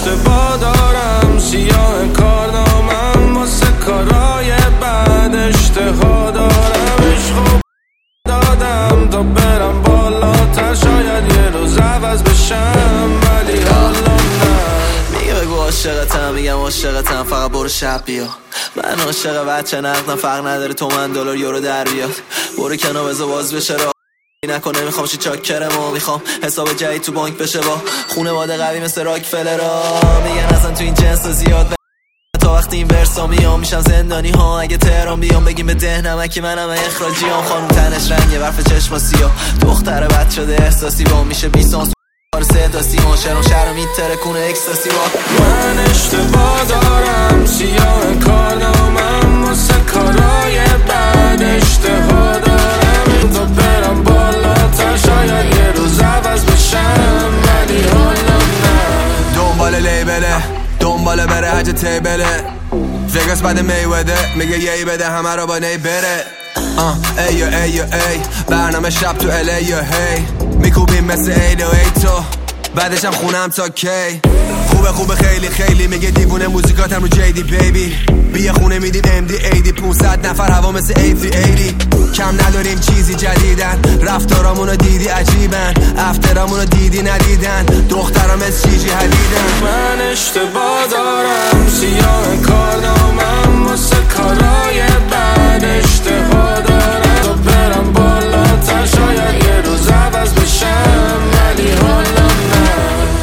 اشتباه دارم، سیاه کارنامم واسه کارای بعد اشتها دارم. عشقو دادم تا برم بالاتر، شاید یه روز عوض بشم ولی حالا نه. میگه بگو عاشقتم، میگم عاشقتم، فقط برو شب بیا. من عاشق بچه نقدم، فرق نداره تومن دلار یورو در بیاد. برو کنار بذار باز بشه راه نکنه، میخوام شی چاکرمو، میخوام حساب جدید تو بانک بشه با خونواده قوی مثل راکفلرا. میگن اصلا تو این جنس زیاد تا وقتی این ورسا میام میشن زندانی ها. اگه تهران بیام بگیم به ده نمکی منم اخراجی هم. خانم تنش رنگه برف چشم سیاه، دختر بد شده احساسی با میشه بیسانس کار صدا سیما. شهر میتره کنه اکستاسی با من اشتباه دارم، سیاه کارنامم واسه کارای بعد اشتها دارم. تا برم بالاتر شاید یه روز عوض بشم ولی حالا نه. دنبال لیبله، دنبال بره حج تیبله، وگاس بعد میوده میگه یهی بده همه رو با نی بره. ایو ایو ای برنامه شب تو الیو هی میکوبیم مثل ایدو ای تو بعدشم خونم تا کی. خوبه خیلی خیلی میگه دیوونه موزیکاتم رو جیدی بیبی. بیا خونه میدیم MD 80 500 نفر هوا مثل A380. کم نداریم چیزی جدیدن، رفتارامونو دیدی عجیبن، افترامونو دیدی ندیدن، دخترام از چیجی حدیدن. من اشتباه دارم، سیاه کارنامم واسه کارای بعد اشتها دارم. تا برم بالاتر شاید یه روز عوض بشم ولی حالا نه.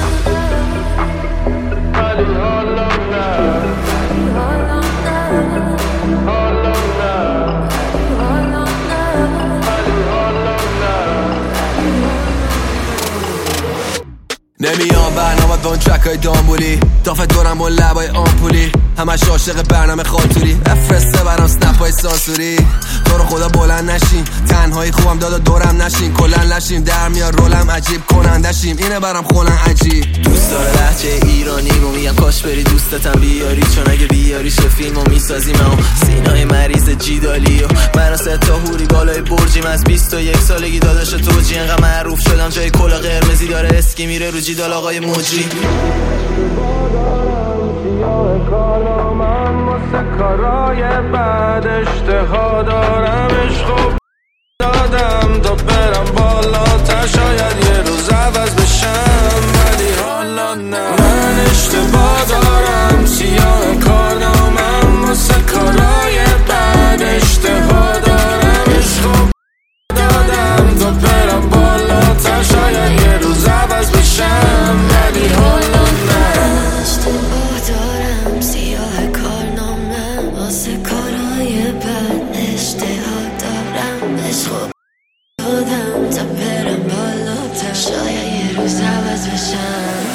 ولی حالا نه. حالا نه. ولی حالا نه. نمیام برنامه دون ترکای دامبولی، دافت دورم با لبای آمپولی، همش عاشق برنامه خاطوری، افرسته برام سنپای سانسوری. تو رو خدا بلند نشین، تنهایی خوبم دادا دورم نشین، کلن لشیم در میار رولم عجیب کنندشیم، اینه برام خونن عجیب. دوست داره لهجه ایرانی رو میگم کاش بری دوستتم بیاری، چون اگه بیاریش فیلمو میسازیم و سینای مریض جیدالی. و من تا هوری بالای برجیم، از 21 سالگی داداش توجی انقدر معروف شدم جای کلا قرمزی داره اسکی میره رو جیدال آقای موجی. کارنامم واسه کارای بعد اشتها دارم. عشقو دادم تا برم بالاتر، شاید یه روز عوض بشم ولی حالا نه. من اشتباه دارم، سیاه کارنامم واسه کارای بعد اشتها دارم. عشقو دادم تا برم بالاتر، شاید یه روز عوض بشم ولی حالا نه. اشتباه دارم، سیاه کارنامه واسه کارهای بد اشتها دارم. عشقو دادم تا برم بالاتر، شاید یه روز عوض بشم.